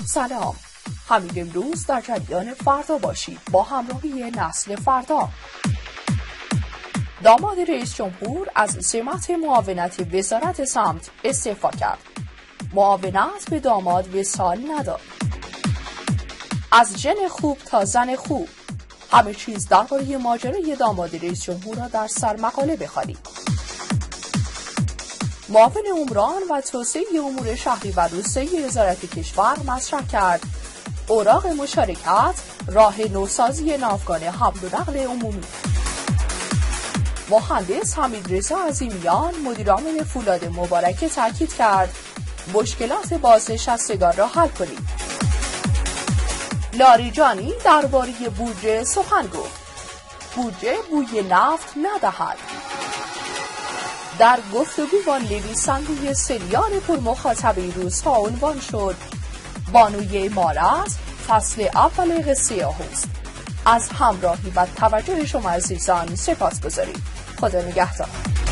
سلام. همین امروز در جریان فردا باشید با همراهی نسل فردا. داماد رئیس جمهور از سمت معاونت وزارت سمت استعفا کرد. معاونت به داماد وصال نداد. از جن خوب تا زن خوب، همه چیز درباره ماجرای داماد رئیس جمهور را در سرمقاله بخوانید. معاون عمران و توسعه امور شهری و روستایی وزارت کشور مطرح کرد اوراق مشارکت راه نوسازی ناوگان حمل و نقل عمومی. مهندس حمیدرضا عظیمیان مدیرعامل فولاد مبارکه تاکید کرد مشکلات بازنشستگان را حل کنید. لاریجانی درباره بودجه سخن گفت. بودجه بوی نفت ندهد. در گفتگو با نویسنده سریال پرمخاطبه روزها عنوان شد بانوی امارت فصل اول قصه آهوست. از همراهی و توجه شما عزیزان سپاسگزاریم. خدا نگهدار.